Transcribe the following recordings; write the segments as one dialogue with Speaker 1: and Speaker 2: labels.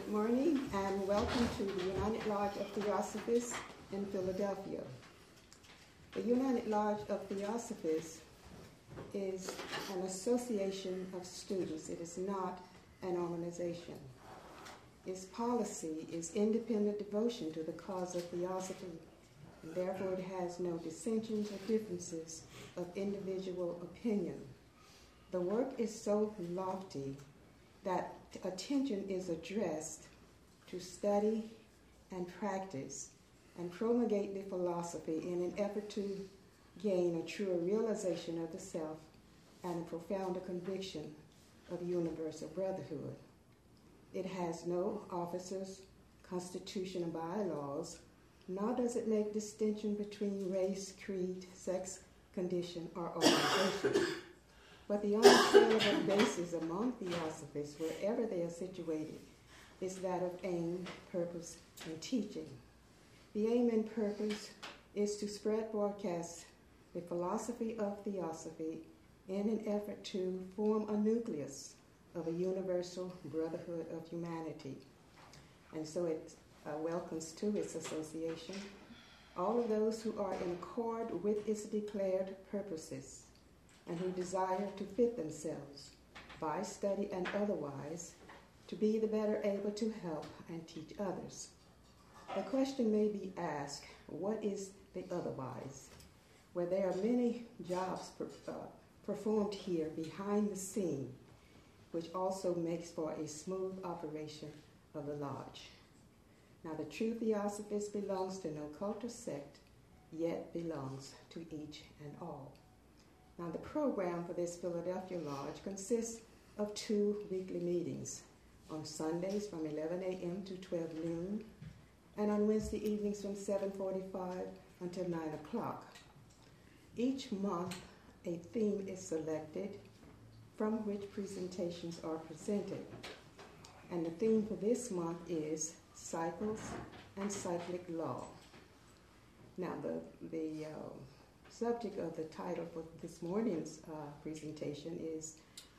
Speaker 1: Good morning and welcome to the United Lodge of Theosophists in Philadelphia. The United Lodge of Theosophists is an association of students. It is not an organization. Its policy is independent devotion to the cause of theosophy, and therefore it has no dissensions or differences of individual opinion. The work is so lofty that attention is addressed to study and practice and promulgate the philosophy in an effort to gain a truer realization of the self and a profounder conviction of universal brotherhood. It has no officers, constitution, or bylaws, nor does it make distinction between race, creed, sex, condition, or organization. But the only salient basis among theosophists, wherever they are situated, is that of aim, purpose, and teaching. The aim and purpose is to spread, broadcast the philosophy of theosophy in an effort to form a nucleus of a universal brotherhood of humanity. And so it welcomes to its association all of those who are in accord with its declared purposes and who desire to fit themselves, by study and otherwise, to be the better able to help and teach others. The question may be asked, what is the otherwise? Where there are many jobs performed here behind the scene, which also makes for a smooth operation of the lodge. Now, the true theosophist belongs to no cult or sect, yet belongs to each and all. Now, the program for this Philadelphia Lodge consists of 2 weekly meetings, on Sundays from 11 a.m. to 12 noon, and on Wednesday evenings from 7:45 until 9 o'clock. Each month, a theme is selected from which presentations are presented. And the theme for this month is Cycles and Cyclic Law. Now, the subject of the title for this morning's presentation is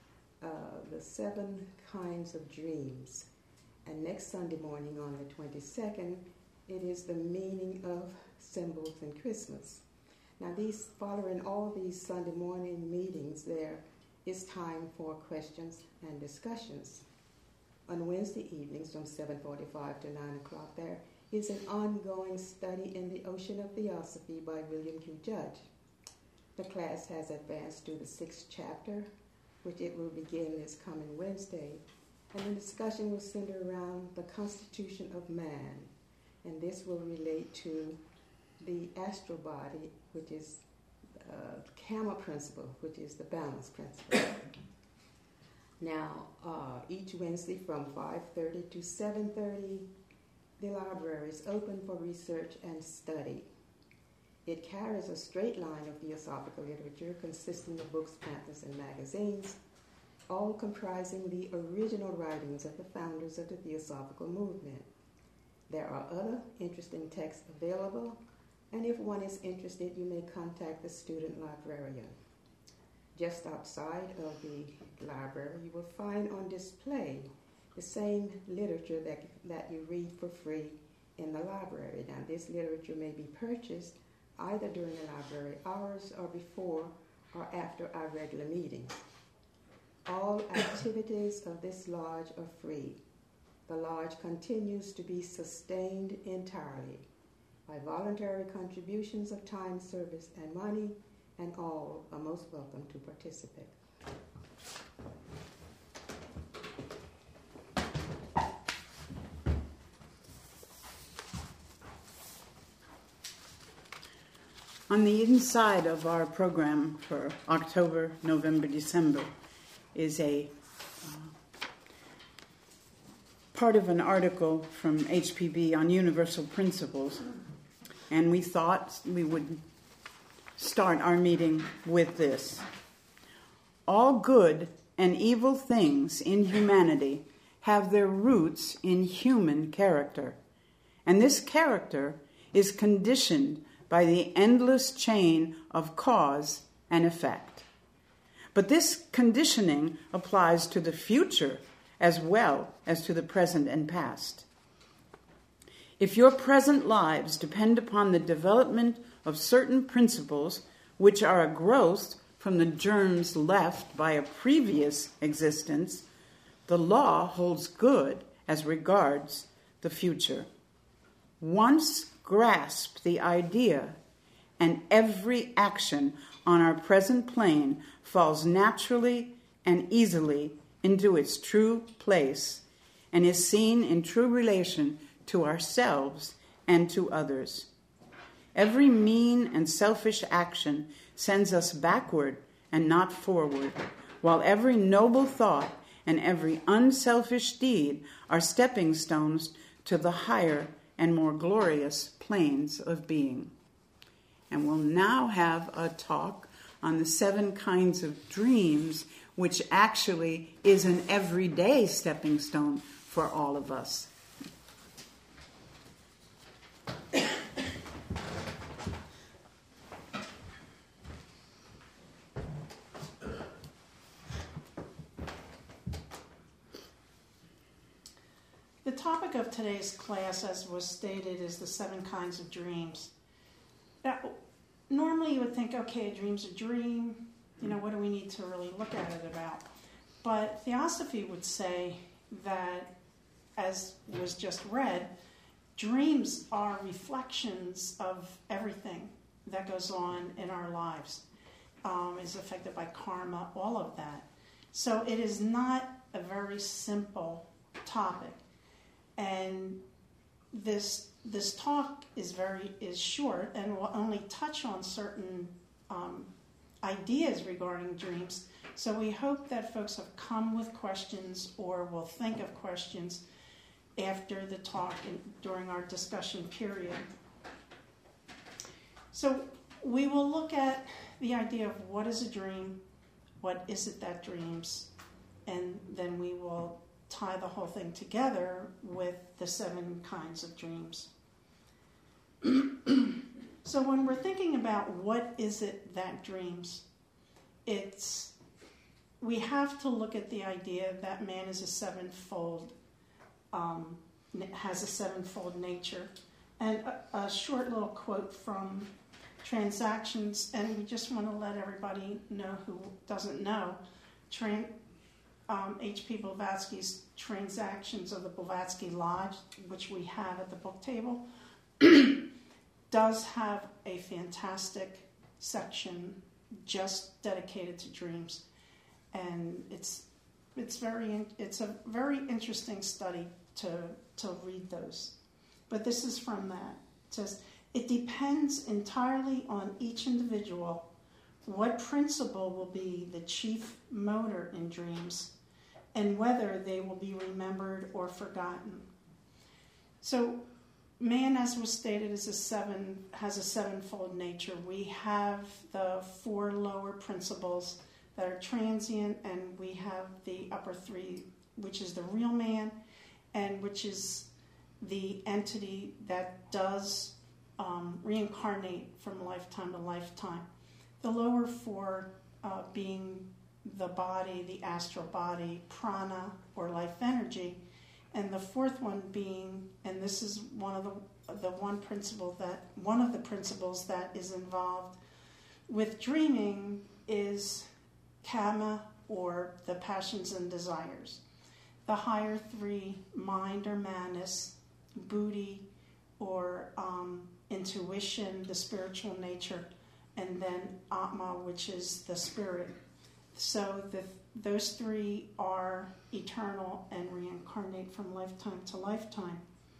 Speaker 1: the 7 kinds of dreams. And next Sunday morning on the 22nd, it is the meaning of symbols in Christmas. Now, following all these Sunday morning meetings, there is time for questions and discussions. On Wednesday evenings from 7:45 to 9 o'clock, there is an ongoing study in the Ocean of Theosophy by William Q. Judge. The class has advanced to the 6th chapter, which it will begin this coming Wednesday, and the discussion will center around the constitution of man, and this will relate to the astral body, which is Kama principle, which is the balance principle. Now, each Wednesday from 5:30 to 7:30, the library is open for research and study. It carries a straight line of theosophical literature consisting of books, pamphlets, and magazines, all comprising the original writings of the founders of the theosophical movement. There are other interesting texts available, and if one is interested, you may contact the student librarian. Just outside of the library, you will find on display the same literature that you read for free in the library. Now, this literature may be purchased either during the library hours or before or after our regular meetings. All activities of this lodge are free. The lodge continues to be sustained entirely by voluntary contributions of time, service, and money, and all are most welcome to participate.
Speaker 2: On the inside of our program for October, November, December is a part of an article from HPB on universal principles, and we thought we would start our meeting with this. All good and evil things in humanity have their roots in human character, and this character is conditioned by the endless chain of cause and effect. But this conditioning applies to the future as well as to the present and past. If your present lives depend upon the development of certain principles which are a growth from the germs left by a previous existence, the law holds good as regards the future. Once grasp the idea, and every action on our present plane falls naturally and easily into its true place and is seen in true relation to ourselves and to others. Every mean and selfish action sends us backward and not forward, while every noble thought and every unselfish deed are stepping stones to the higher and more glorious planes of being. And we'll now have a talk on the 7 kinds of dreams, which actually is an everyday stepping stone for all of us.
Speaker 3: The topic of today's class, as was stated, is the 7 kinds of dreams. Now, normally you would think, okay, a dream's a dream. What do we need to really look at it about? But Theosophy would say that, as was just read, dreams are reflections of everything that goes on in our lives, is affected by karma, all of that. So it is not a very simple topic. And this talk is short and will only touch on certain ideas regarding dreams. So we hope that folks have come with questions or will think of questions after the talk and during our discussion period. So we will look at the idea of what is a dream, what is it that dreams, and then we will tie the whole thing together with the 7 kinds of dreams. So when we're thinking about what is it that dreams, we have to look at the idea that man is has a sevenfold nature. And a short little quote from Transactions, and we just want to let everybody know who doesn't know, H.P. Blavatsky's Transactions of the Blavatsky Lodge, which we have at the book table, does have a fantastic section just dedicated to dreams, and it's a very interesting study to read those. But this is from that. It says, it depends entirely on each individual what principle will be the chief motor in dreams, and whether they will be remembered or forgotten. So, man, as was stated, has a sevenfold nature. We have the 4 lower principles that are transient, and we have the upper 3, which is the real man, and which is the entity that does reincarnate from lifetime to lifetime. The lower 4 being the body, the astral body, prana, or life energy, and the 4th one being, and this is one of the principles that is involved with dreaming, is kama, or the passions and desires. The higher 3, mind or manas, buddhi, or intuition, the spiritual nature, and then atma, which is the spirit. So those 3 are eternal and reincarnate from lifetime to lifetime.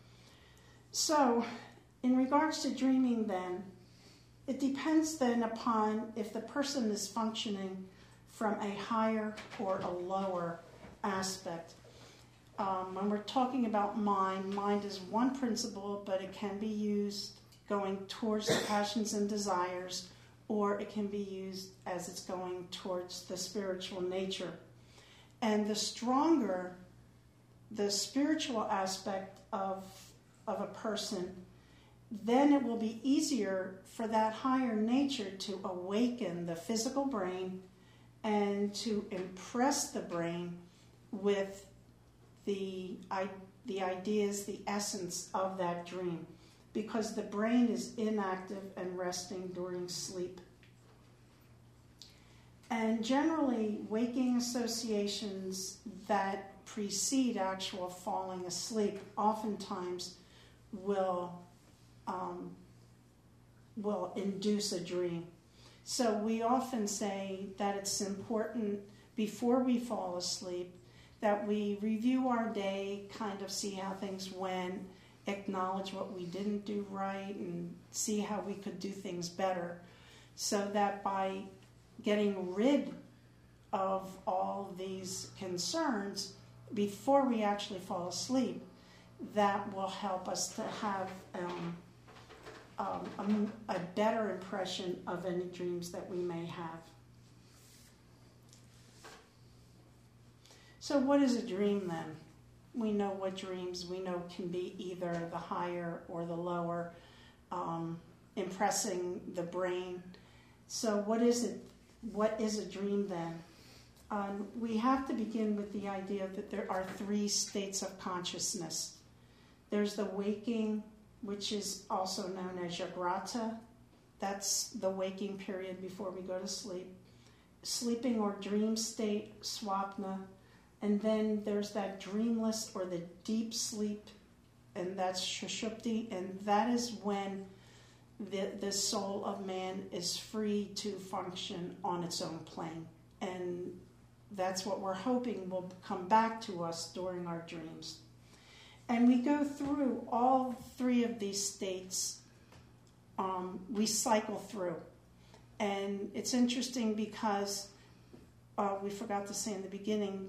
Speaker 3: So, in regards to dreaming then, it depends then upon if the person is functioning from a higher or a lower aspect. When we're talking about mind is one principle, but it can be used going towards the passions and desires, or it can be used as it's going towards the spiritual nature. And the stronger the spiritual aspect of a person, then it will be easier for that higher nature to awaken the physical brain and to impress the brain with the ideas, the essence of that dream, because the brain is inactive and resting during sleep. And generally, waking associations that precede actual falling asleep oftentimes will induce a dream. So we often say that it's important before we fall asleep that we review our day, kind of see how things went, acknowledge what we didn't do right, and see how we could do things better, so that by getting rid of all these concerns before we actually fall asleep, that will help us to have a better impression of any dreams that we may have. So what is a dream then? We know what dreams we know can be either the higher or the lower, impressing the brain. So what is it? What is a dream then? We have to begin with the idea that there are three states of consciousness. There's the waking, which is also known as Jagrata. That's the waking period before we go to sleep. Sleeping or dream state, Swapna. And then there's that dreamless or the deep sleep, and that's Sushupti. And that is when the soul of man is free to function on its own plane. And that's what we're hoping will come back to us during our dreams. And we go through all three of these states. We cycle through. And it's interesting because we forgot to say in the beginning,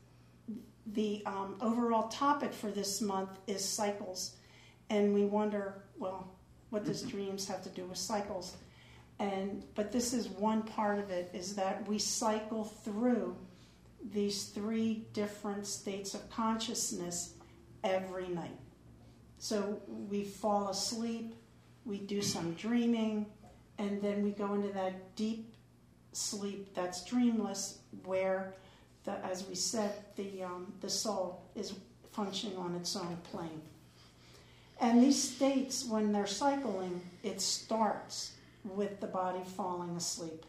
Speaker 3: the overall topic for this month is cycles. And we wonder, well, what does dreams have to do with cycles? But this is one part of it, is that we cycle through these three different states of consciousness every night. So we fall asleep, we do some dreaming, and then we go into that deep sleep that's dreamless, where, as we said, the soul is functioning on its own plane. And these states, when they're cycling, it starts with the body falling asleep.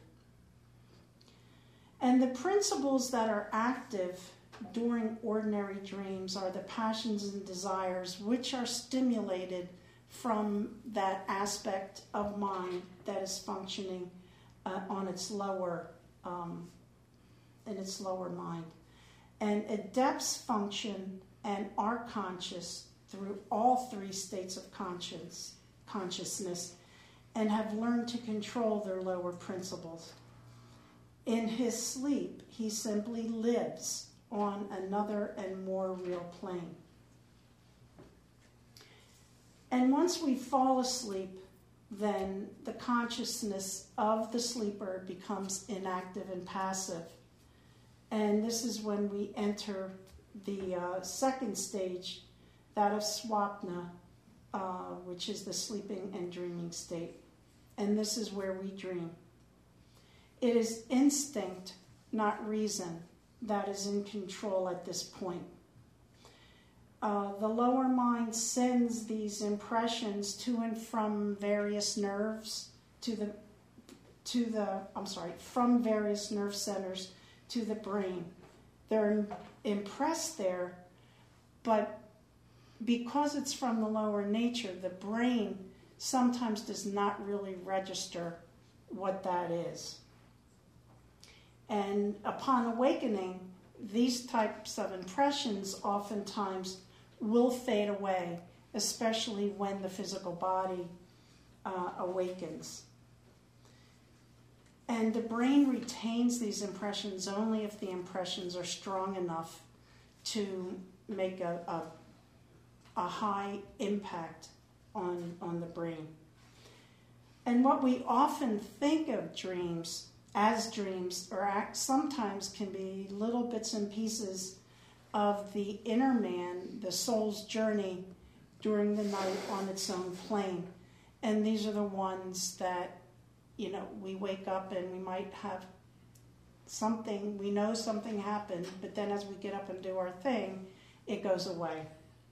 Speaker 3: And the principles that are active during ordinary dreams are the passions and desires, which are stimulated from that aspect of mind that is functioning on its lower, in its lower mind. And adepts function and are conscious through all three states of consciousness, and have learned to control their lower principles. In his sleep, he simply lives on another and more real plane. And once we fall asleep, then the consciousness of the sleeper becomes inactive and passive. And this is when we enter the second stage, that of Swapna, which is the sleeping and dreaming state. And this is where we dream. It is instinct, not reason, that is in control at this point. The lower mind sends these impressions to and from various nerves from various nerve centers to the brain. They're impressed there, but because it's from the lower nature, the brain sometimes does not really register what that is. And upon awakening, these types of impressions oftentimes will fade away, especially when the physical body awakens. And the brain retains these impressions only if the impressions are strong enough to make a high impact on the brain. And what we often think of dreams as dreams, or sometimes can be little bits and pieces of the inner man, the soul's journey during the night on its own plane. And these are the ones that, we wake up and we might have something, we know something happened, but then as we get up and do our thing, it goes away.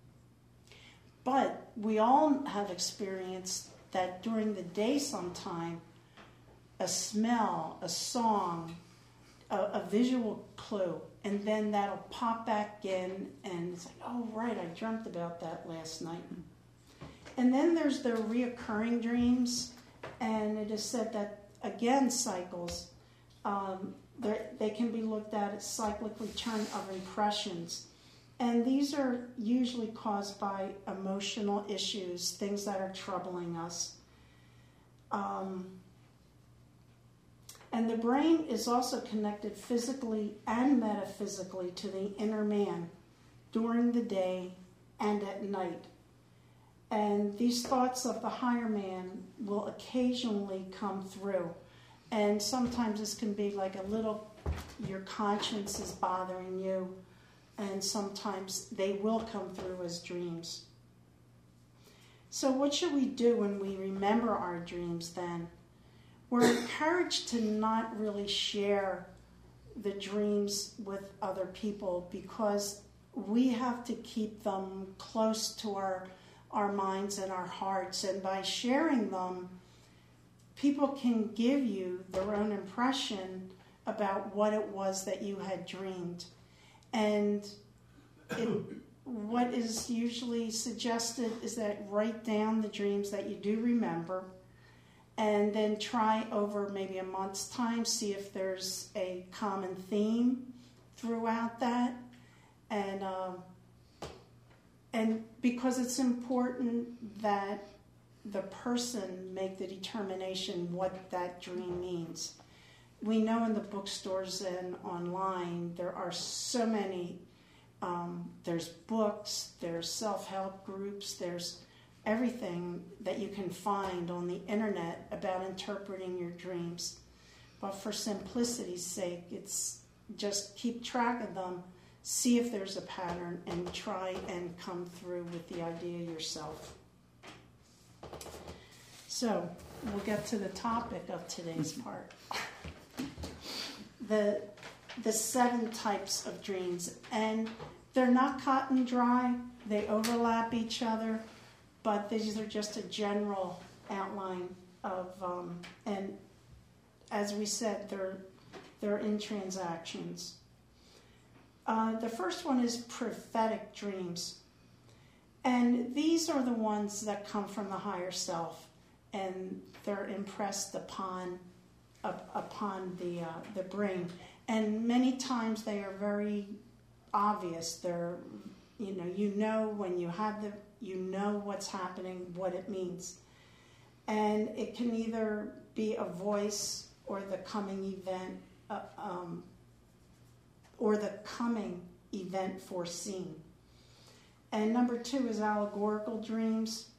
Speaker 3: But we all have experienced that during the day sometime, a smell, a song, a visual clue, and then that'll pop back in, and it's like, oh, right, I dreamt about that last night. And then there's the reoccurring dreams, and it is said that, again, cycles, they can be looked at as cyclic return of impressions. And these are usually caused by emotional issues, things that are troubling us. And the brain is also connected physically and metaphysically to the inner man during the day and at night. And these thoughts of the higher man will occasionally come through. And sometimes this can be like a little, your conscience is bothering you, and sometimes they will come through as dreams. So what should we do when we remember our dreams then? We're encouraged to not really share the dreams with other people because we have to keep them close to our minds and our hearts. And by sharing them, people can give you their own impression about what it was that you had dreamed. And what is usually suggested is that write down the dreams that you do remember, and then try over maybe a month's time, see if there's a common theme throughout that. And because it's important that the person make the determination what that dream means. We know in the bookstores and online there are so many, there's books, there's self-help groups, there's everything that you can find on the internet about interpreting your dreams. But for simplicity's sake, it's just keep track of them, see if there's a pattern, and try and come through with the idea yourself. So we'll get to the topic of today's part. The 7 types of dreams, and they're not cut and dry, they overlap each other, but these are just a general outline of, and as we said, they're in transactions. The first one is prophetic dreams, and these are the ones that come from the higher self, and they're impressed upon the brain, and many times they are very obvious. They're you know when you have what's happening, what it means, and it can either be a voice or the coming event, or the coming event foreseen. And number 2 is allegorical dreams.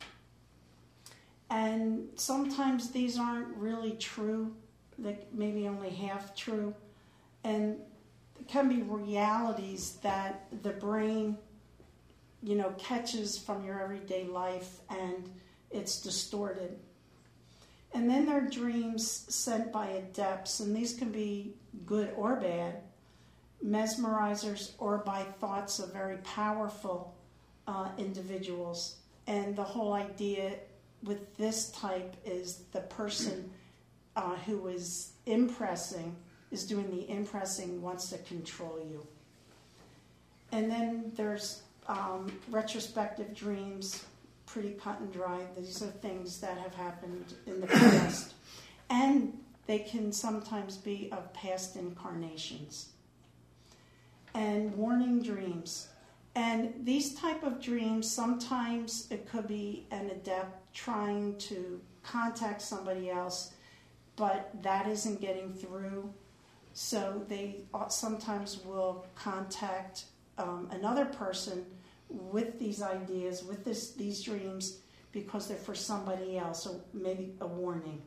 Speaker 3: And sometimes these aren't really true, they maybe only half true. And it can be realities that the brain, catches from your everyday life and it's distorted. And then there are dreams sent by adepts, and these can be good or bad, mesmerizers, or by thoughts of very powerful individuals. And the whole idea with this type is the person who is doing the impressing, wants to control you. And then there's retrospective dreams, pretty cut and dry. These are things that have happened in the past. And they can sometimes be of past incarnations. And warning dreams. And these type of dreams, sometimes it could be an adept trying to contact somebody else, but that isn't getting through. So they sometimes will contact another person with these ideas, with these dreams, because they're for somebody else, or maybe a warning.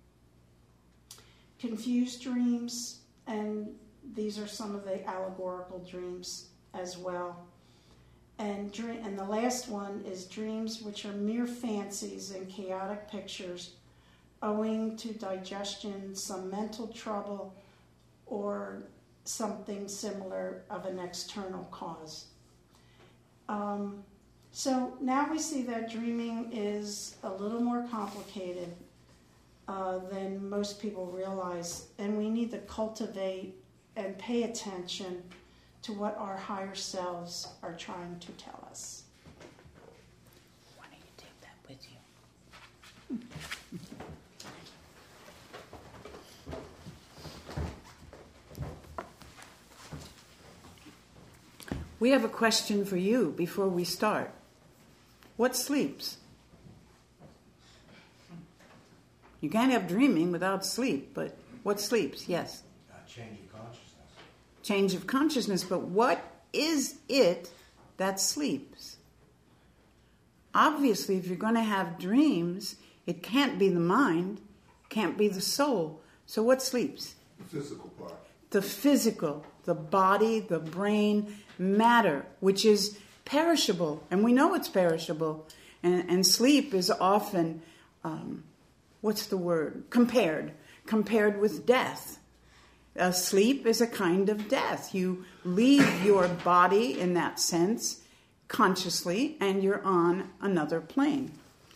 Speaker 3: Confused dreams, and these are some of the allegorical dreams as well. And the last one is dreams which are mere fancies and chaotic pictures owing to digestion, some mental trouble, or something similar of an external cause. So now we see that dreaming is a little more complicated than most people realize, and we need to cultivate and pay attention to what our higher selves are trying to tell us.
Speaker 2: Why don't you take that with you? We have a question for you before we start. What sleeps? You can't have dreaming without sleep, but what sleeps? Yes.
Speaker 4: Change of consciousness.
Speaker 2: Change of consciousness, but what is it that sleeps? Obviously, if you're going to have dreams, it can't be the mind, can't be the soul. So what sleeps?
Speaker 5: The physical part.
Speaker 2: The physical, the body, the brain, matter, which is perishable, and we know it's perishable. And sleep is often, what's the word? Compared with death. Sleep is a kind of death. You leave your body in that sense consciously, and you're on another plane.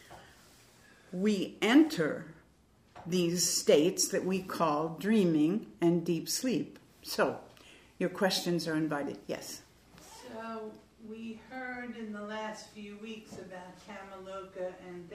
Speaker 2: We enter these states that we call dreaming and deep sleep. So, your questions are invited. Yes?
Speaker 6: So, we heard in the last few weeks about Kamaloka and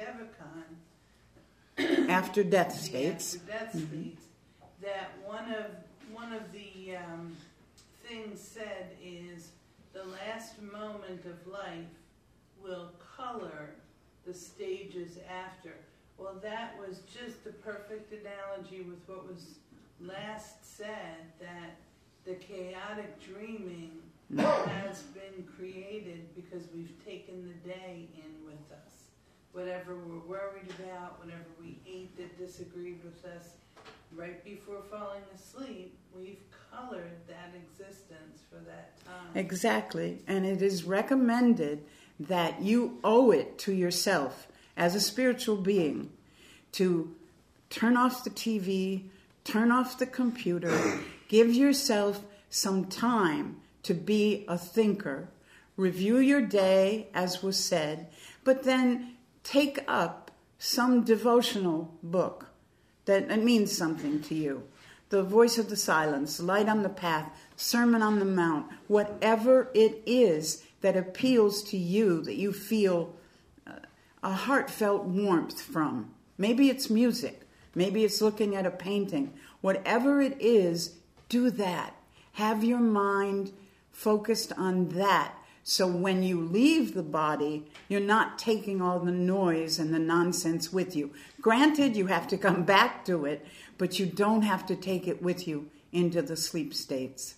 Speaker 6: Devachan.
Speaker 2: After death states.
Speaker 6: After death states. That one of the things said is the last moment of life will color the stages after. Well, that was just the perfect analogy with what was last said, that the chaotic dreaming has been created because we've taken the day in with us. Whatever we're worried about, whatever we ate that disagreed with us, right before falling asleep, we've colored that existence for that time.
Speaker 2: Exactly. And it is recommended that you owe it to yourself as a spiritual being to turn off the TV, turn off the computer, give yourself some time to be a thinker, review your day, as was said, but then take up some devotional book that means something to you. The Voice of the Silence, Light on the Path, Sermon on the Mount, whatever it is that appeals to you, that you feel a heartfelt warmth from. Maybe it's music. Maybe it's looking at a painting. Whatever it is, do that. Have your mind focused on that. So when you leave the body, you're not taking all the noise and the nonsense with you. Granted, you have to come back to it, but you don't have to take it with you into the sleep states.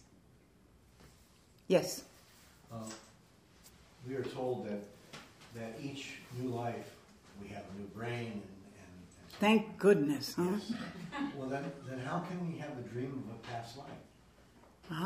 Speaker 2: Yes?
Speaker 4: We are told that each new life, we have a new brain. And
Speaker 2: Thank goodness, huh?
Speaker 4: Yes. Well, then how can we have a dream of a past life?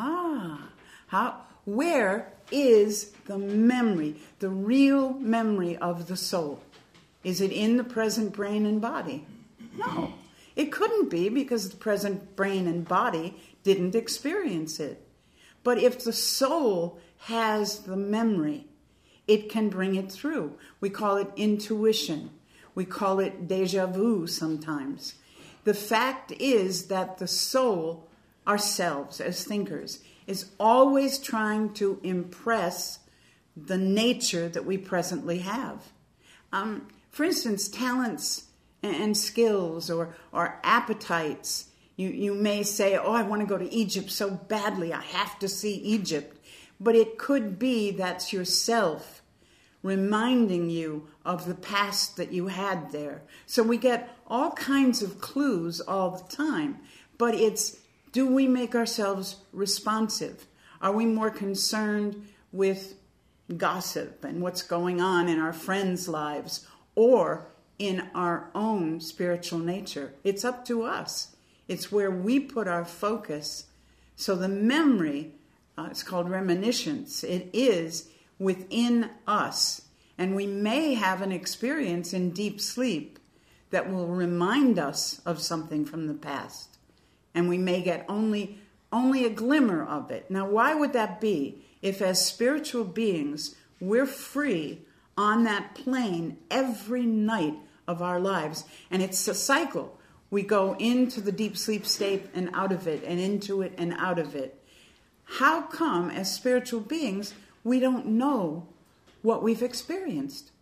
Speaker 2: Where is the memory, the real memory of the soul? Is it in the present brain and body? No. It couldn't be, because the present brain and body didn't experience it. But if the soul has the memory, it can bring it through. We call it intuition. We call it déjà vu sometimes. The fact is that the soul, ourselves as thinkers, is always trying to impress the nature that we presently have. For instance, talents and skills or appetites. You may say, oh, I want to go to Egypt so badly, I have to see Egypt. But it could be that's yourself reminding you of the past that you had there. So we get all kinds of clues all the time. But it's, do we make ourselves responsive? Are we more concerned with gossip and what's going on in our friends' lives or in our own spiritual nature? It's up to us. It's where we put our focus. So the memory, it's called reminiscence. It is within us. And we may have an experience in deep sleep that will remind us of something from the past. And we may get only a glimmer of it. Now, why would that be? If as spiritual beings, we're free on that plane every night of our lives. And it's a cycle. We go into the deep sleep state and out of it, and into it and out of it. How come, as spiritual beings, we don't know what we've experienced?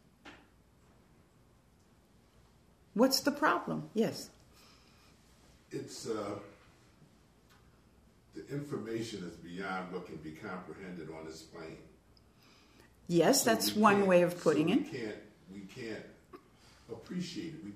Speaker 2: What's the problem? Yes.
Speaker 5: It's the information is beyond what can be comprehended on this plane.
Speaker 2: Yes,
Speaker 5: So
Speaker 2: that's
Speaker 5: we
Speaker 2: one
Speaker 5: can't-
Speaker 2: way of putting
Speaker 5: so
Speaker 2: it.
Speaker 5: We can't appreciate it. We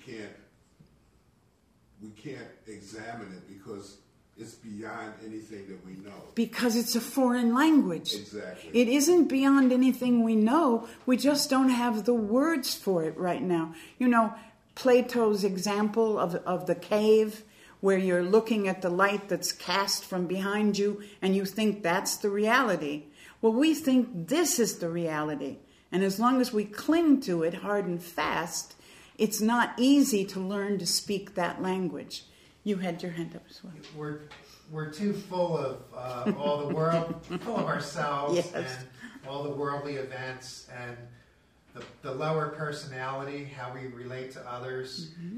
Speaker 5: can't examine it because it's beyond anything that we know.
Speaker 2: Because it's a foreign language.
Speaker 5: Exactly.
Speaker 2: It isn't beyond anything we know. We just don't have the words for it right now. You know, Plato's example of the cave, where you're looking at the light that's cast from behind you and you think that's the reality. Well, we think this is the reality. And as long as we cling to it hard and fast, it's not easy to learn to speak that language. You had your hand up as well.
Speaker 7: We're too full of all the world, full of ourselves
Speaker 2: Yes.
Speaker 7: and all the worldly events and the lower personality, how we relate to others.
Speaker 2: Mm-hmm.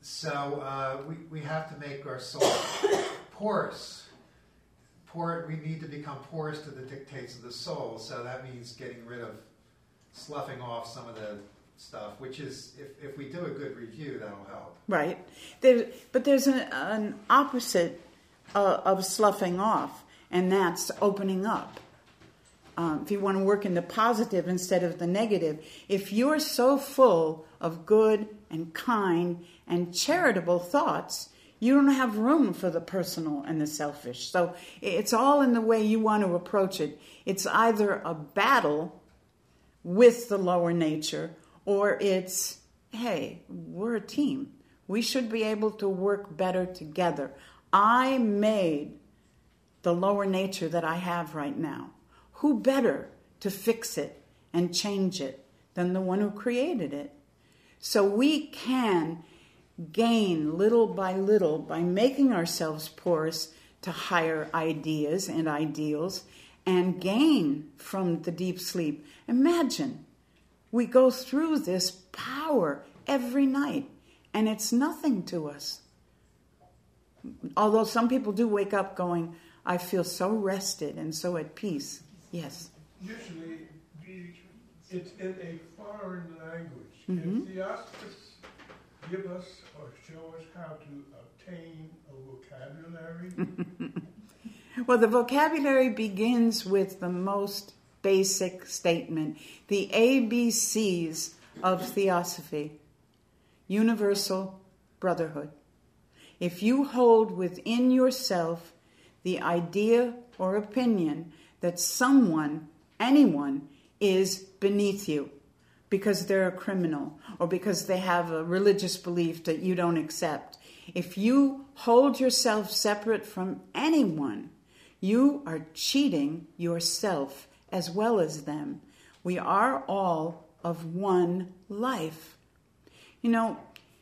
Speaker 7: So we have to make our soul porous. We need to become porous to the dictates of the soul. So that means getting rid of, sloughing off some of the stuff, which is, if we do a good review, that'll help.
Speaker 2: Right. But there's an opposite of sloughing off, and that's opening up. If you want to work in the positive instead of the negative, if you're so full of good and kind and charitable thoughts, you don't have room for the personal and the selfish. So it's all in the way you want to approach it. It's either a battle with the lower nature, or it's, hey, we're a team. We should be able to work better together. I made the lower nature that I have right now. Who better to fix it and change it than the one who created it? So we can gain little by little by making ourselves porous to higher ideas and ideals and gain from the deep sleep. Imagine we go through this power every night and it's nothing to us. Although some people do wake up going, I feel so rested and so at peace. Yes.
Speaker 8: Usually, it's in a foreign language.
Speaker 2: Mm-hmm.
Speaker 8: And Theosophists give us or show us how to obtain a vocabulary.
Speaker 2: Well, the vocabulary begins with the most basic statement, the ABCs of Theosophy. Universal brotherhood. If you hold within yourself the idea or opinion that someone, anyone, is beneath you because they're a criminal or because they have a religious belief that you don't accept, if you hold yourself separate from anyone, you are cheating yourself as well as them. We are all of one life. You know,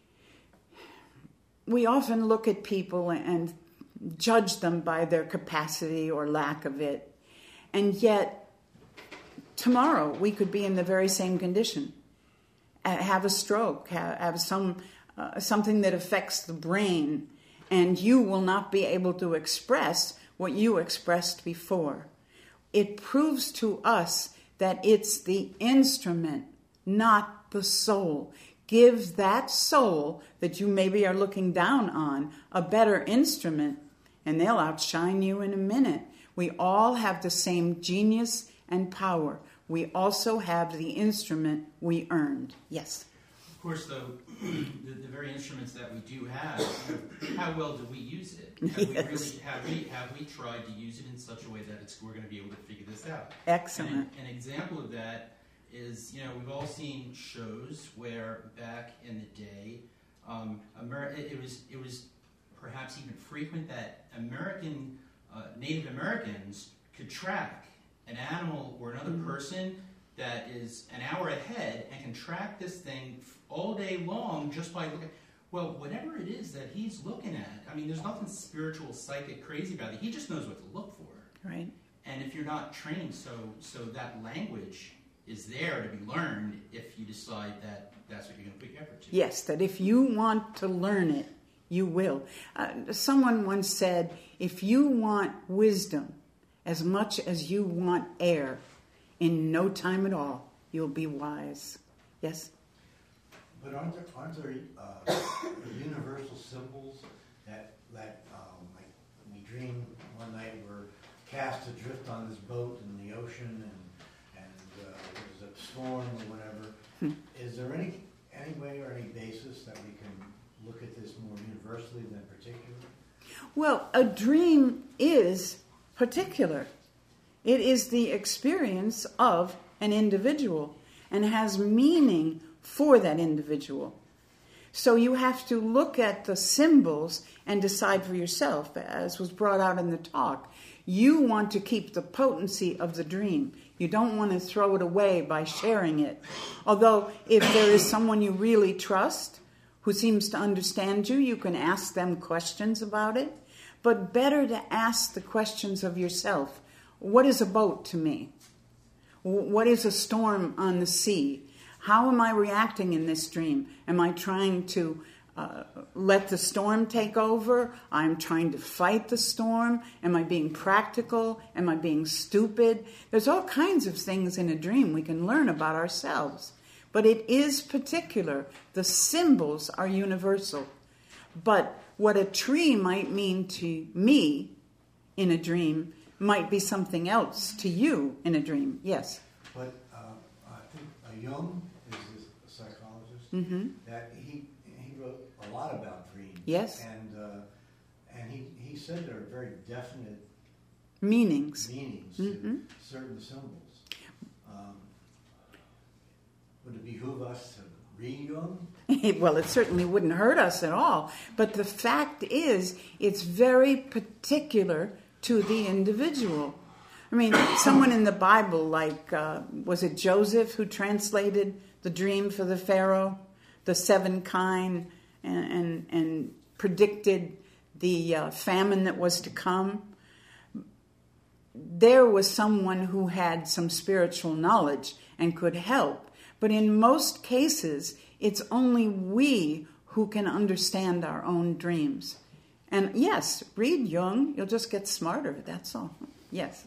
Speaker 2: we often look at people and judge them by their capacity or lack of it. And yet, tomorrow we could be in the very same condition, have a stroke, have something that affects the brain, and you will not be able to express what you expressed before. It proves to us that it's the instrument, not the soul. Give that soul that you maybe are looking down on a better instrument, and they'll outshine you in a minute. We all have the same genius and power. We also have the instrument we earned. Yes?
Speaker 9: Of course, though, the very instruments that we do have, how well do we use it? Have we tried to use it in such a way that we're going to be able to figure this out?
Speaker 2: Excellent.
Speaker 9: And an example of that is, we've all seen shows where back in the day, it was perhaps even frequent that Native Americans could track an animal or another person that is an hour ahead and can track this thing all day long just by looking. Well, whatever it is that he's looking at, there's nothing spiritual, psychic, crazy about it. He just knows what to look for.
Speaker 2: Right.
Speaker 9: And if you're not trained, so that language is there to be learned if you decide that that's what you're going to put your effort to.
Speaker 2: Yes, that if you want to learn it, you will. Someone once said, if you want wisdom as much as you want air, in no time at all, you'll be wise. Yes?
Speaker 4: But aren't there universal symbols that like we dream one night we're cast adrift on this boat in the ocean and there's a storm or whatever. Is there any way or any basis that we can look at this more universally than particularly?
Speaker 2: Well, a dream is particular. It is the experience of an individual and has meaning for that individual. So you have to look at the symbols and decide for yourself, as was brought out in the talk. You want to keep the potency of the dream. You don't want to throw it away by sharing it. Although if there is someone you really trust who seems to understand you, you can ask them questions about it. But better to ask the questions of yourself. What is a boat to me? What is a storm on the sea? How am I reacting in this dream? Am I trying to let the storm take over? I'm trying to fight the storm. Am I being practical? Am I being stupid? There's all kinds of things in a dream we can learn about ourselves. But it is particular. The symbols are universal. But what a tree might mean to me in a dream might be something else to you in a dream. Yes?
Speaker 4: But I think Jung is a psychologist, that he wrote a lot about dreams.
Speaker 2: Yes.
Speaker 4: And he said there are very definite
Speaker 2: meanings
Speaker 4: to certain symbols. Would it behoove us to read Jung?
Speaker 2: Well, it certainly wouldn't hurt us at all. But the fact is, it's very particular to the individual. I mean, someone in the Bible, like, was it Joseph who translated the dream for the Pharaoh, the 7 kine, and predicted the famine that was to come? There was someone who had some spiritual knowledge and could help. But in most cases, it's only we who can understand our own dreams. And yes, read Jung, you'll just get smarter, that's all. Yes?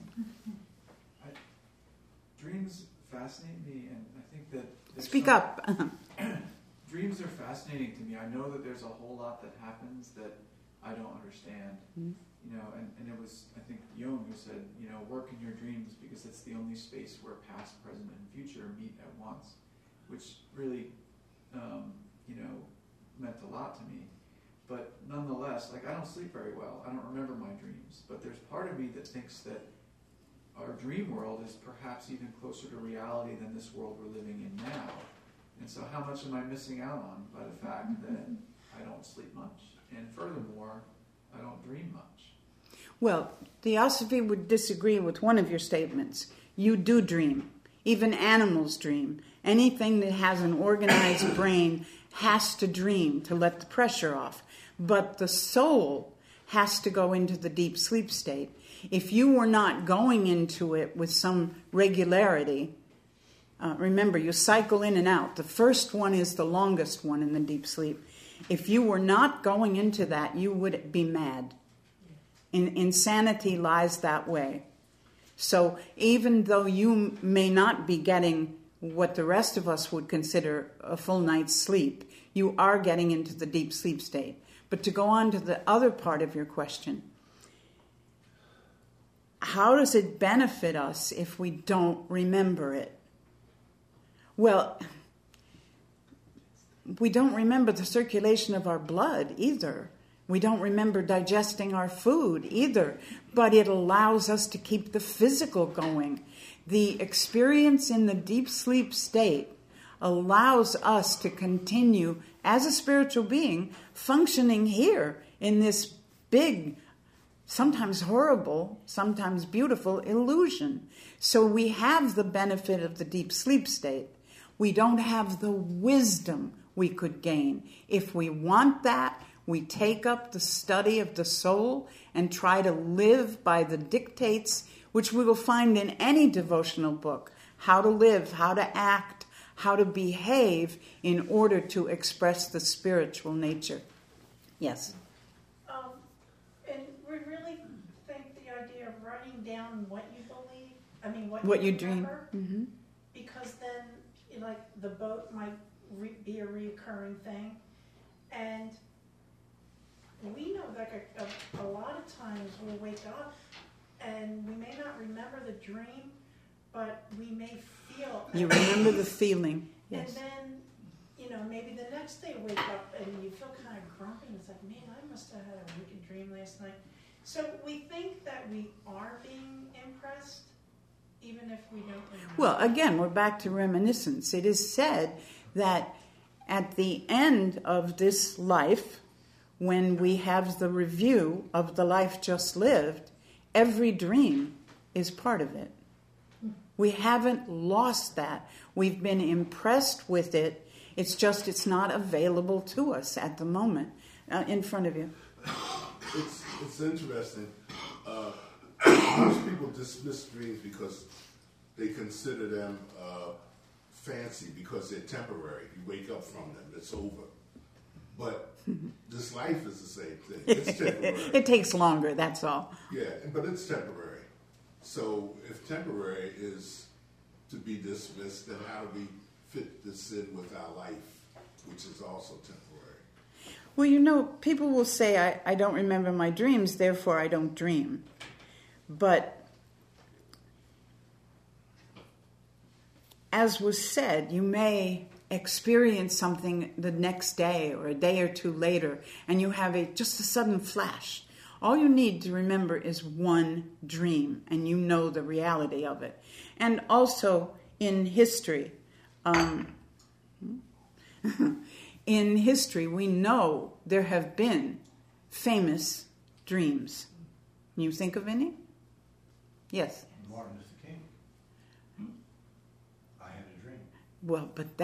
Speaker 10: Dreams fascinate me, and I think that...
Speaker 2: Speak up.
Speaker 10: Dreams are fascinating to me. I know that there's a whole lot that happens that I don't understand. You know, and it was, I think, Jung who said, you know, work in your dreams because it's the only space where past, present, and future meet at once, which really, you know, meant a lot to me. But nonetheless, like, I don't sleep very well. I don't remember my dreams. But there's part of me that thinks that our dream world is perhaps even closer to reality than this world we're living in now. And so how much am I missing out on by the fact that I don't sleep much? And furthermore, I don't dream much.
Speaker 2: Well, Theosophy would disagree with one of your statements. You do dream. Even animals dream. Anything that has an organized brain has to dream to let the pressure off. But the soul has to go into the deep sleep state. If you were not going into it with some regularity, remember, you cycle in and out. The first one is the longest one in the deep sleep. If you were not going into that, you would be mad. Insanity lies that way. So even though you may not be getting what the rest of us would consider a full night's sleep, you are getting into the deep sleep state. But to go on to the other part of your question, how does it benefit us if we don't remember it? Well, we don't remember the circulation of our blood either. We don't remember digesting our food either. But it allows us to keep the physical going. The experience in the deep sleep state allows us to continue as a spiritual being functioning here in this big, sometimes horrible, sometimes beautiful illusion. So we have the benefit of the deep sleep state. We don't have the wisdom we could gain. If we want that, we take up the study of the soul and try to live by the dictates which we will find in any devotional book. how to live, how to act, how to behave in order to express the spiritual nature. Yes.
Speaker 3: And we really think the idea of writing down what you believe,
Speaker 2: What you dream.
Speaker 3: remember,
Speaker 2: Mm-hmm.
Speaker 3: because then, like, the boat might be a reoccurring thing. And we know that a lot of times we'll wake up and we may not remember the dream, but we may feel.
Speaker 2: You remember the feeling.
Speaker 3: And
Speaker 2: Yes.
Speaker 3: then, maybe the next day wake up and you feel kind of grumpy and it's like, man, I must have had a wicked dream last night. So we think that we are being impressed, even if we don't remember.
Speaker 2: Well, again, we're back to reminiscence. It is said that at the end of this life, when we have the review of the life just lived, every dream is part of it. We haven't lost that. We've been impressed with it. It's just it's not available to us at the moment. In front of you.
Speaker 5: It's interesting. Most people dismiss dreams because they consider them fancy because they're temporary. You wake up from them, it's over. But this life is the same thing. It's temporary.
Speaker 2: It takes longer, that's all.
Speaker 5: Yeah, but it's temporary. So if temporary is to be dismissed, then how do we fit this in with our life, which is also temporary?
Speaker 2: Well, people will say, I don't remember my dreams, therefore I don't dream. But as was said, you may experience something the next day or a day or two later, and you have just a sudden flash. All you need to remember is one dream, and you know the reality of it. And also in history, we know there have been famous dreams. Can you think of any? Yes.
Speaker 4: Martin Luther King. I had a dream.
Speaker 2: Well, but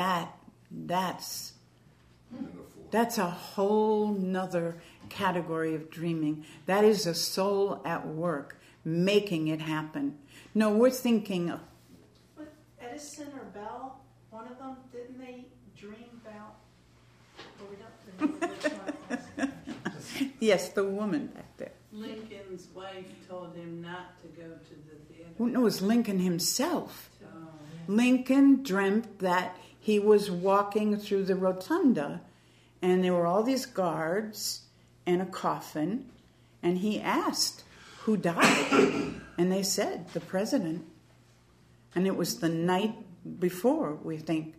Speaker 2: that's a whole nother category of dreaming. That is a soul at work, making it happen. No, we're thinking.
Speaker 3: But Edison or Bell, one of them, didn't they dream about? Well, we don't remember which one it was.
Speaker 2: Yes, the woman back there.
Speaker 6: Lincoln's wife told him not to go to the theater.
Speaker 2: Well, no, it was Lincoln himself.
Speaker 6: Oh.
Speaker 2: Lincoln dreamt that he was walking through the rotunda, and there were all these guards and a coffin, and he asked who died, and they said the president. And it was the night before, we think.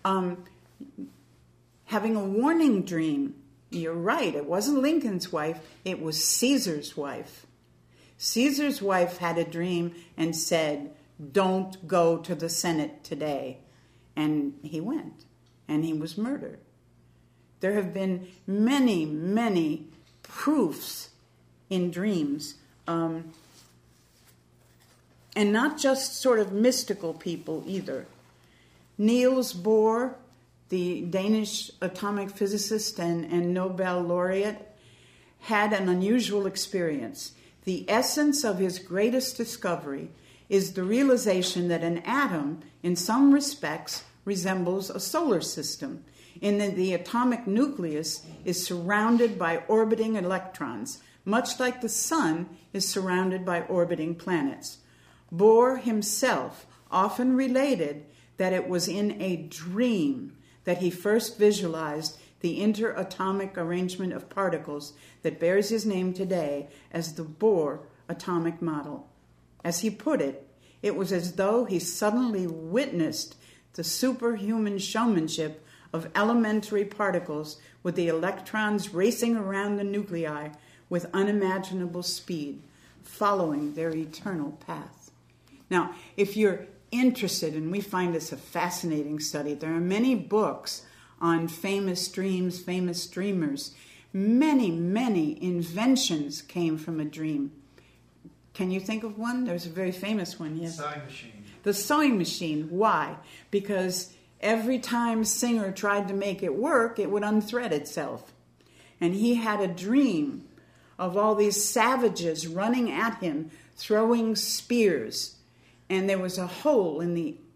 Speaker 2: Having a warning dream, you're right, it wasn't Lincoln's wife, it was Caesar's wife. Caesar's wife had a dream and said, don't go to the Senate today. And he went, and he was murdered. There have been many, many proofs in dreams. And not just sort of mystical people either. Niels Bohr, the Danish atomic physicist and Nobel laureate, had an unusual experience. The essence of his greatest discovery is the realization that an atom, in some respects, resembles a solar system, in that the atomic nucleus is surrounded by orbiting electrons, much like the sun is surrounded by orbiting planets. Bohr himself often related that it was in a dream that he first visualized the interatomic arrangement of particles that bears his name today as the Bohr atomic model. As he put it, it was as though he suddenly witnessed the superhuman showmanship of elementary particles with the electrons racing around the nuclei with unimaginable speed, following their eternal path. Now, if you're interested, and we find this a fascinating study, there are many books on famous dreams, famous dreamers. Many, many inventions came from a dream. Can you think of one? There's a very famous one, yes.
Speaker 7: Sewing machine.
Speaker 2: The sewing machine. Why? Because every time Singer tried to make it work, it would unthread itself. And he had a dream of all these savages running at him, throwing spears. And there was a hole in the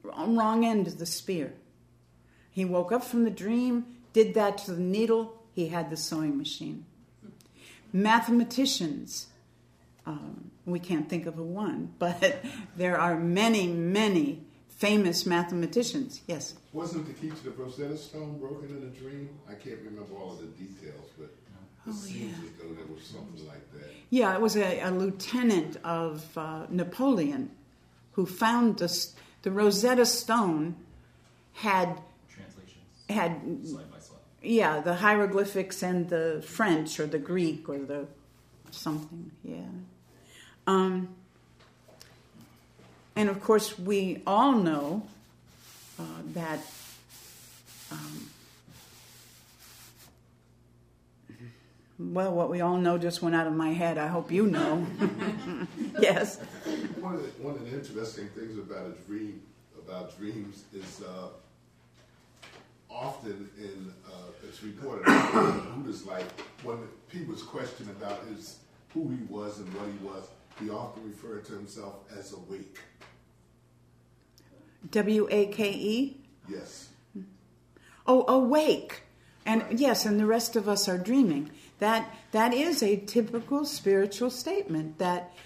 Speaker 2: wrong end of the spear. He woke up from the dream, did that to the needle, he had the sewing machine. Mathematicians, we can't think of a one, but there are many, many famous mathematicians. Yes?
Speaker 5: Wasn't the key to the Rosetta Stone broken in a dream? I can't remember all of the details, but it seems as though there was something like that.
Speaker 2: Yeah, it was a lieutenant of Napoleon who found the Rosetta Stone had
Speaker 9: Slide by slide.
Speaker 2: Yeah, the hieroglyphics and the French or the Greek or the something, yeah. And of course, we all know that well, what we all know just went out of my head. I hope you know. Yes.
Speaker 5: One of the interesting things about dreams is often in it's reported in Buddha's life when people's question about who he was and what he was, he often referred to himself as awake.
Speaker 2: W-A-K-E?
Speaker 5: Yes.
Speaker 2: Oh, awake. And yes, and the rest of us are dreaming. That is a typical spiritual statement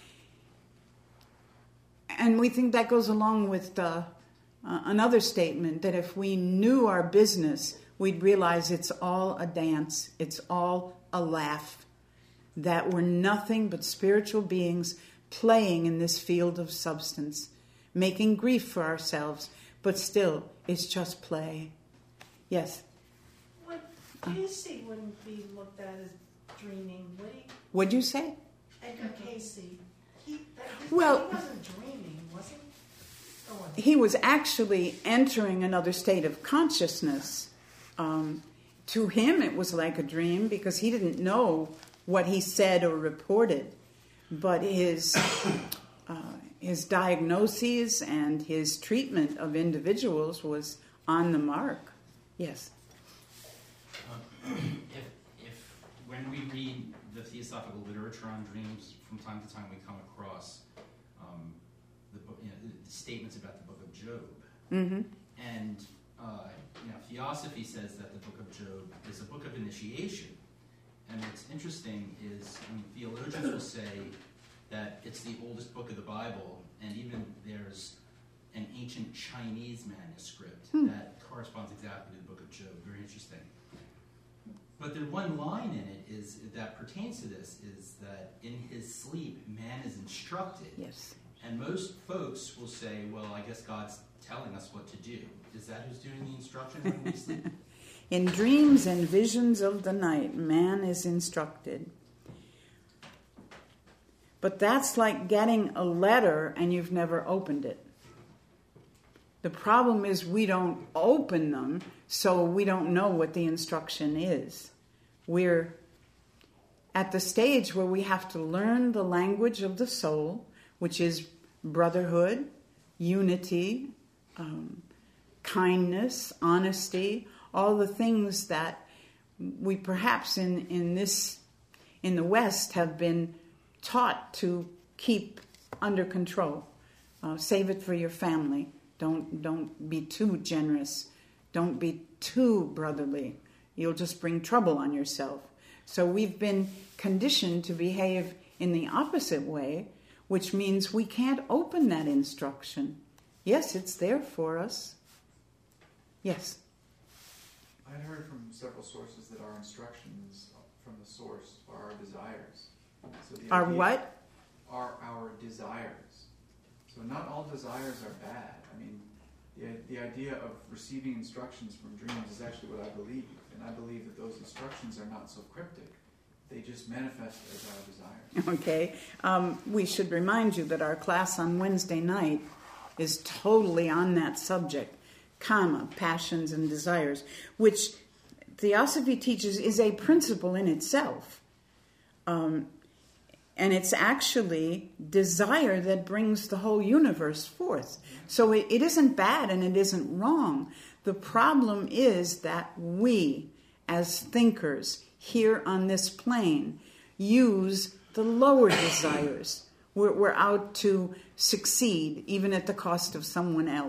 Speaker 2: and we think that goes along with another statement that if we knew our business, we'd realize it's all a dance, it's all a laugh, that we're nothing but spiritual beings playing in this field of substance, making grief for ourselves, but still, it's just play. Yes?
Speaker 3: Casey wouldn't be looked at as dreaming, would he?
Speaker 2: What'd you say?
Speaker 3: Edgar Casey. He
Speaker 2: Well,
Speaker 3: wasn't dreaming, was he? Go on.
Speaker 2: he was actually entering another state of consciousness. To him, it was like a dream because he didn't know what he said or reported. But his diagnoses and his treatment of individuals was on the mark. Yes.
Speaker 9: If when we read the theosophical literature on dreams, from time to time we come across the statements about the Book of Job,
Speaker 2: Mm-hmm.
Speaker 9: and Theosophy says that the Book of Job is a book of initiation. And what's interesting is theologians will say that it's the oldest book of the Bible, and even there's an ancient Chinese manuscript that corresponds exactly to the Book of Job. Very interesting. But the one line in it that pertains to this is that in his sleep, man is instructed.
Speaker 2: Yes.
Speaker 9: And most folks will say, well, I guess God's telling us what to do. Is that who's doing the instruction when we sleep?
Speaker 2: In dreams and visions of the night, man is instructed. But that's like getting a letter and you've never opened it. The problem is we don't open them, so we don't know what the instruction is. We're at the stage where we have to learn the language of the soul, which is brotherhood, unity, kindness, honesty, all the things that we perhaps in the West have been taught to keep under control. Save it for your family. Don't be too generous. Don't be too brotherly. You'll just bring trouble on yourself. So we've been conditioned to behave in the opposite way, which means we can't open that instruction. Yes, it's there for us. Yes.
Speaker 10: I'd heard from several sources that our instructions from the source are our desires. So
Speaker 2: Our what?
Speaker 10: Are our desires. So not all desires are bad. I mean, the idea of receiving instructions from dreams is actually what I believe. And I believe that those instructions are not so cryptic. They just manifest as our desires.
Speaker 2: Okay. We should remind you that our class on Wednesday night is totally on that subject. Passions and desires, which Theosophy teaches is a principle in itself. And it's actually desire that brings the whole universe forth. So it isn't bad and it isn't wrong. The problem is that we, as thinkers here on this plane, use the lower desires. We're out to succeed, even at the cost of someone else.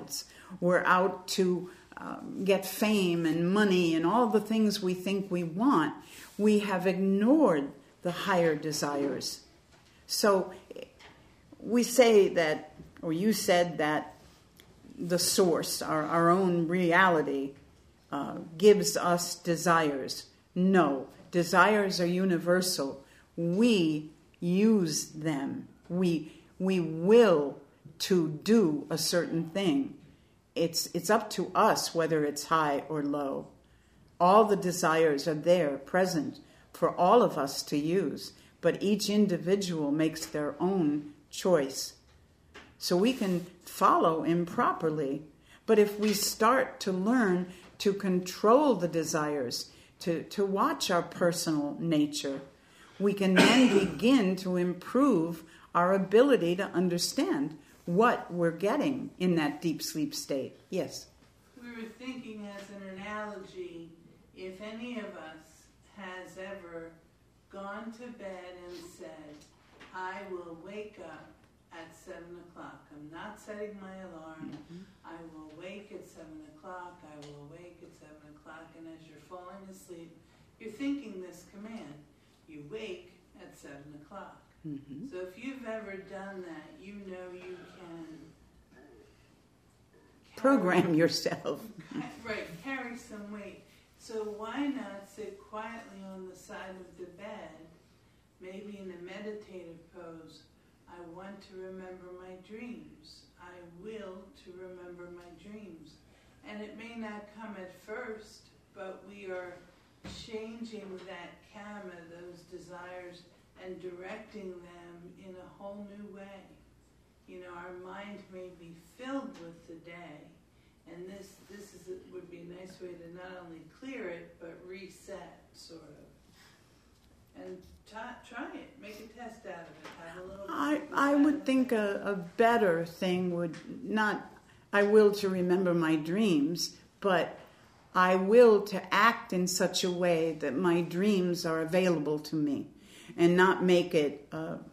Speaker 2: we're out to get fame and money and all the things we think we want, we have ignored the higher desires. So we say that, or you said that the source, our own reality, gives us desires. No, desires are universal. We use them. We will to do a certain thing. It's up to us whether it's high or low. All the desires are there, present, for all of us to use, but each individual makes their own choice. So we can follow improperly, but if we start to learn to control the desires, to watch our personal nature, we can then begin to improve our ability to understand what we're getting in that deep sleep state. Yes?
Speaker 6: We were thinking as an analogy, if any of us has ever gone to bed and said, I will wake up at 7 o'clock. I'm not setting my alarm. I will wake at 7 o'clock. I will wake at 7 o'clock. And as you're falling asleep, you're thinking this command. You wake at 7 o'clock. So if you've ever done that, you know you can
Speaker 2: program yourself.
Speaker 6: Right, carry some weight. So why not sit quietly on the side of the bed, maybe in a meditative pose? I want to remember my dreams. I will to remember my dreams. And it may not come at first, but we are changing that karma, those desires, and directing them in a whole new way. You know, our mind may be filled with the day, and this would be a nice way to not only clear it, but reset, sort of. And try it. Make a test out of it. Have a little.
Speaker 2: I would think a better thing would not, I will to remember my dreams, but I will to act in such a way that my dreams are available to me, and not make it,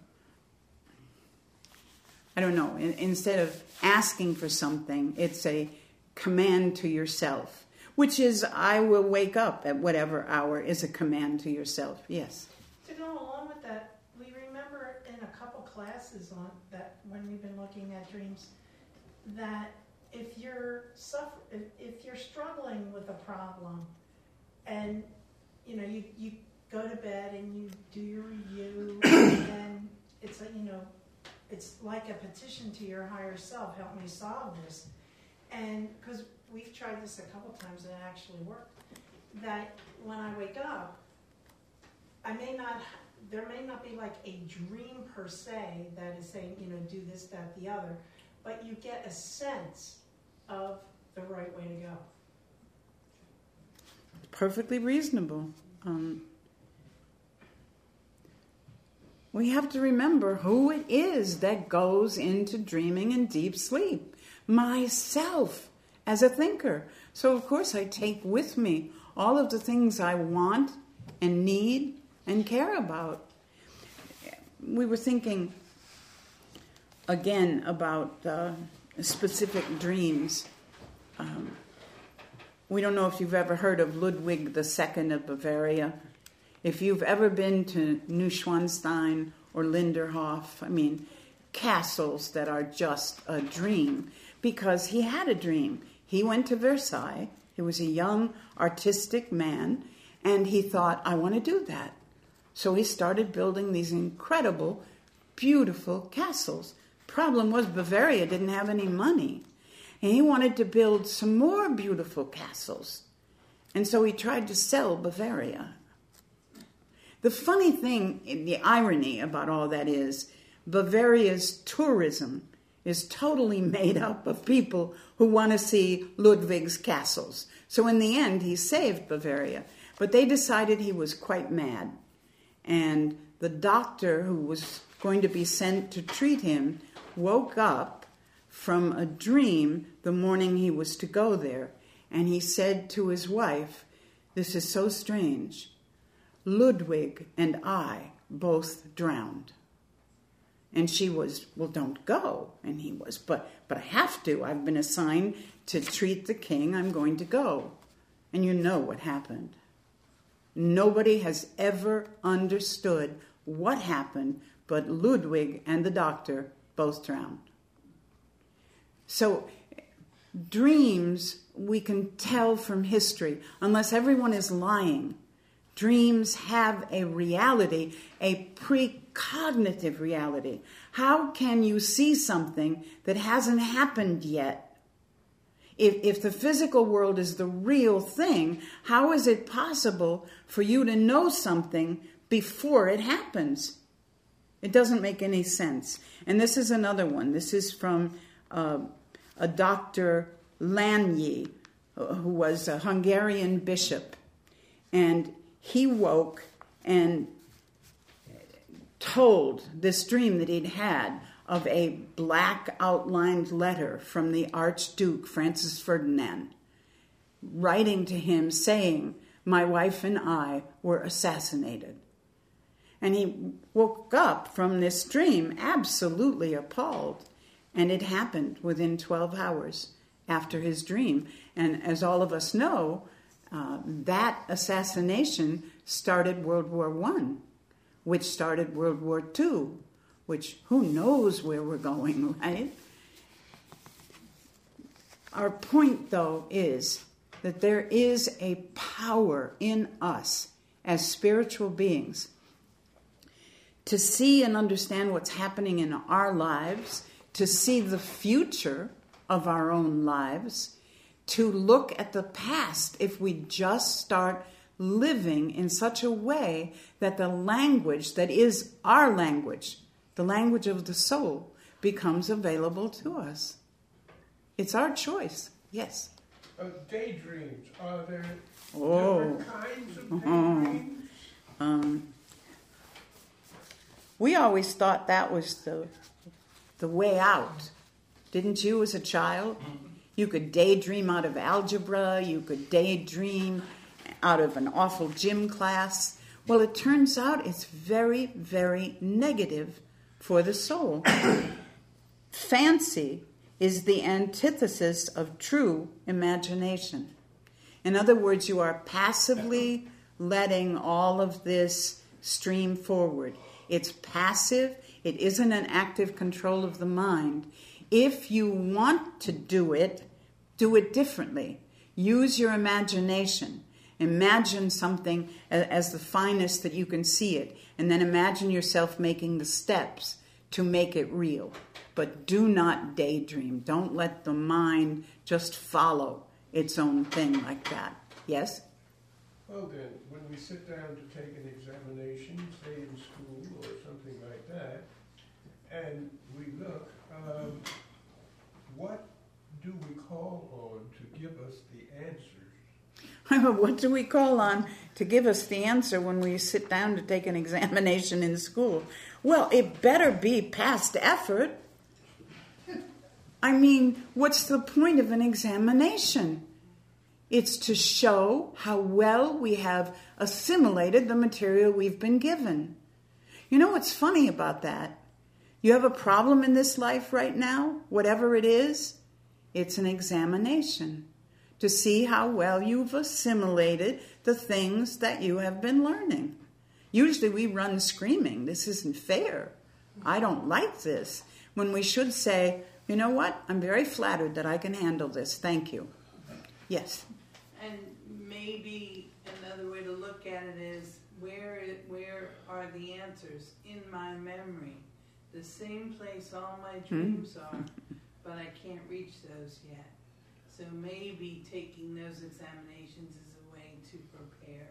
Speaker 2: I don't know, instead of asking for something, it's a command to yourself, which is, I will wake up at whatever hour is a command to yourself. Yes?
Speaker 3: To go along with that, we remember in a couple classes on that when we've been looking at dreams, that if you're struggling with a problem, and you know you go to bed and you do your review, and it's like, it's like a petition to your higher self, help me solve this. And because we've tried this a couple times and it actually worked, that when I wake up, there may not be like a dream per se that is saying, do this, that, the other, but you get a sense of the right way to go.
Speaker 2: Perfectly reasonable. We have to remember who it is that goes into dreaming and deep sleep. Myself, as a thinker. So, of course, I take with me all of the things I want and need and care about. We were thinking, again, about specific dreams. We don't know if you've ever heard of Ludwig II of Bavaria. If you've ever been to Neuschwanstein or Linderhof, castles that are just a dream, because he had a dream. He went to Versailles. He was a young, artistic man, and he thought, I want to do that. So he started building these incredible, beautiful castles. Problem was, Bavaria didn't have any money, and he wanted to build some more beautiful castles. And so he tried to sell Bavaria. The funny thing, the irony about all that is, Bavaria's tourism is totally made up of people who want to see Ludwig's castles. So in the end, he saved Bavaria. But they decided he was quite mad. And the doctor who was going to be sent to treat him woke up from a dream the morning he was to go there. And he said to his wife, this is so strange. Ludwig and I both drowned. And she was, well, don't go. And he was, but I have to. I've been assigned to treat the king. I'm going to go. And you know what happened. Nobody has ever understood what happened, but Ludwig and the doctor both drowned. So dreams, we can tell from history, unless everyone is lying, dreams have a reality, a precognitive reality. How can you see something that hasn't happened yet? If the physical world is the real thing, how is it possible for you to know something before it happens? It doesn't make any sense. And this is another one. This is from a Dr. Lányi, who was a Hungarian bishop. And he woke and told this dream that he'd had of a black outlined letter from the Archduke Francis Ferdinand, writing to him saying, my wife and I were assassinated. And he woke up from this dream absolutely appalled. And it happened within 12 hours after his dream. And as all of us know, that assassination started World War I, which started World War II, which who knows where we're going, right? Our point, though, is that there is a power in us as spiritual beings to see and understand what's happening in our lives, to see the future of our own lives, to look at the past if we just start living in such a way that the language that is our language, the language of the soul, becomes available to us. It's our choice, yes.
Speaker 8: Daydreams, are there
Speaker 2: Oh.
Speaker 8: different kinds of daydreams?
Speaker 2: We always thought that was the way out. Didn't you as a child? You could daydream out of algebra. You could daydream out of an awful gym class. Well, it turns out it's very, very negative for the soul. Fancy is the antithesis of true imagination. In other words, you are passively letting all of this stream forward. It's passive. It isn't an active control of the mind. If you want to do it differently. Use your imagination. Imagine something as the finest that you can see it. And then imagine yourself making the steps to make it real. But do not daydream. Don't let the mind just follow its own thing like that. Yes?
Speaker 8: Well then, when we sit down to take an examination, say in school or something like that, and we look, what do we call on to give us the answers?
Speaker 2: What do we call on to give us the answer when we sit down to take an examination in school? Well, it better be past effort. I mean, what's the point of an examination? It's to show how well we have assimilated the material we've been given. You know what's funny about that? You have a problem in this life right now, whatever it is, it's an examination to see how well you've assimilated the things that you have been learning. Usually we run screaming, this isn't fair. I don't like this. When we should say, you know what? I'm very flattered that I can handle this. Thank you. Yes.
Speaker 6: And maybe another way to look at it is, where are the answers in my memory? The same place all my dreams are, but I can't reach those yet. So maybe taking those examinations is a way to prepare.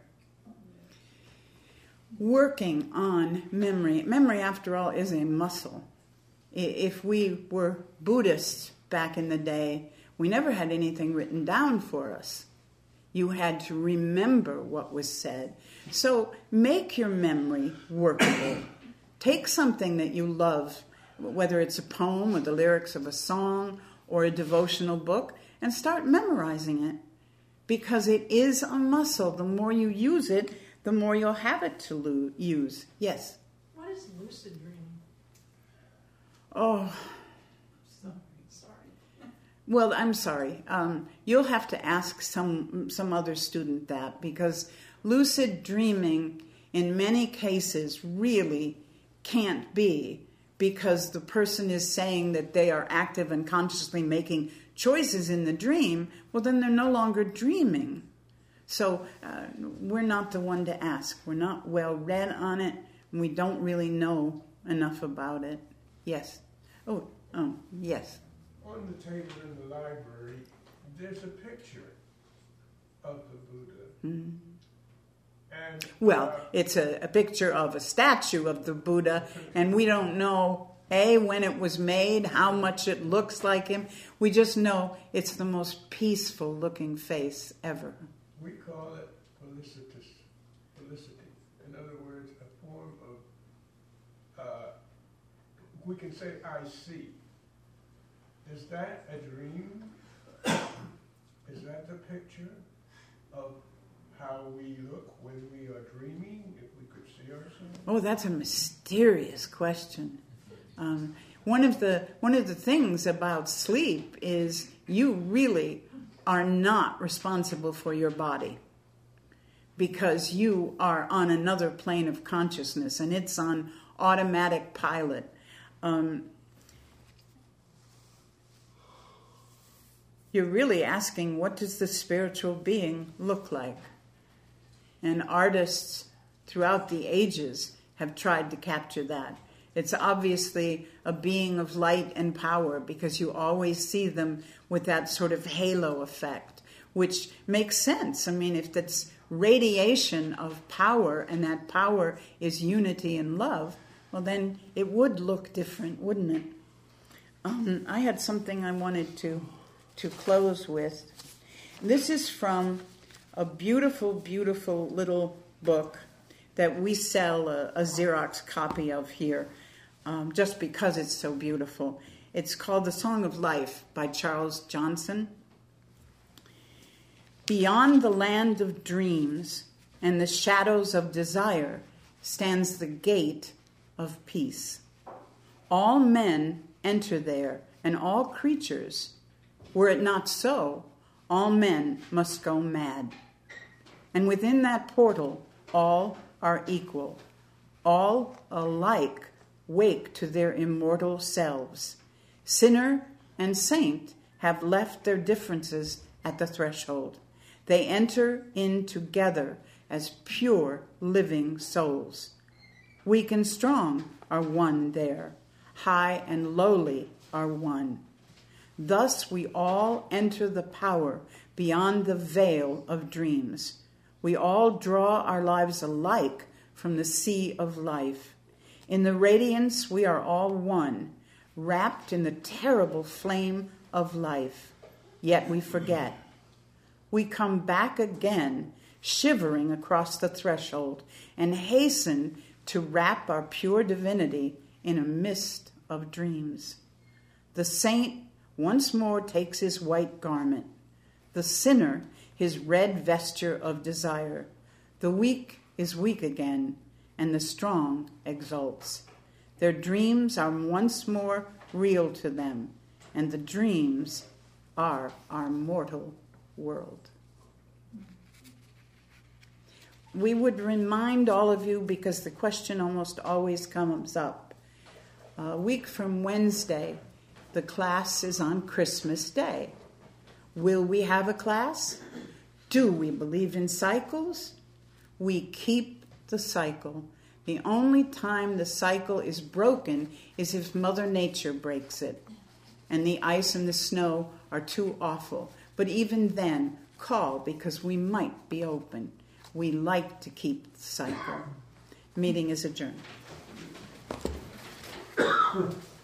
Speaker 2: Working on memory. Memory, after all, is a muscle. If we were Buddhists back in the day, we never had anything written down for us. You had to remember what was said. So make your memory workable. Take something that you love, whether it's a poem or the lyrics of a song or a devotional book, and start memorizing it. Because it is a muscle. The more you use it, the more you'll have it to use. Yes?
Speaker 3: What is lucid dreaming?
Speaker 2: Oh,
Speaker 6: Sorry.
Speaker 2: well, I'm sorry. You'll have to ask some other student that, because lucid dreaming in many cases really can't be, because the person is saying that they are active and consciously making choices in the dream. Well, then they're no longer dreaming. So we're not the one to ask. We're not well read on it, and we don't really know enough about it. Yes. Oh, yes.
Speaker 8: On the table in the library, there's a picture of the Buddha.
Speaker 2: Mm-hmm.
Speaker 8: And,
Speaker 2: Well, it's a picture of a statue of the Buddha, and we don't know, when it was made, how much it looks like him. We just know it's the most peaceful looking face ever.
Speaker 8: we call it felicity. In other words, a form of, we can say, I see. Is that a dream? Is that the picture of how we look when we are dreaming, if we could see ourselves?
Speaker 2: Oh, that's a mysterious question. One of the things about sleep is you really are not responsible for your body, because you are on another plane of consciousness and it's on automatic pilot. You're really asking, what does the spiritual being look like? And artists throughout the ages have tried to capture that. It's obviously a being of light and power, because you always see them with that sort of halo effect, which makes sense. I mean, if that's radiation of power, and that power is unity and love, well, then it would look different, wouldn't it? I had something I wanted to close with. This is from a beautiful, beautiful little book that we sell a Xerox copy of here, just because it's so beautiful. It's called The Song of Life by Charles Johnson. Beyond the land of dreams and the shadows of desire stands the gate of peace. All men enter there, and all creatures. Were it not so, all men must go mad. And within that portal, all are equal. All alike wake to their immortal selves. Sinner and saint have left their differences at the threshold. They enter in together as pure living souls. Weak and strong are one there. High and lowly are one. Thus we all enter the power beyond the veil of dreams. We all draw our lives alike from the sea of life. In the radiance we are all one, wrapped in the terrible flame of life. Yet we forget. We come back again, shivering across the threshold, and hasten to wrap our pure divinity in a mist of dreams. The saint once more takes his white garment, the sinner his red vesture of desire. The weak is weak again, and the strong exults. Their dreams are once more real to them, and the dreams are our mortal world. We would remind all of you, because the question almost always comes up, a week from Wednesday, the class is on Christmas Day. Will we have a class? Do we believe in cycles? We keep the cycle. The only time the cycle is broken is if Mother Nature breaks it, and the ice and the snow are too awful. But even then, call, because we might be open. We like to keep the cycle. Meeting is adjourned.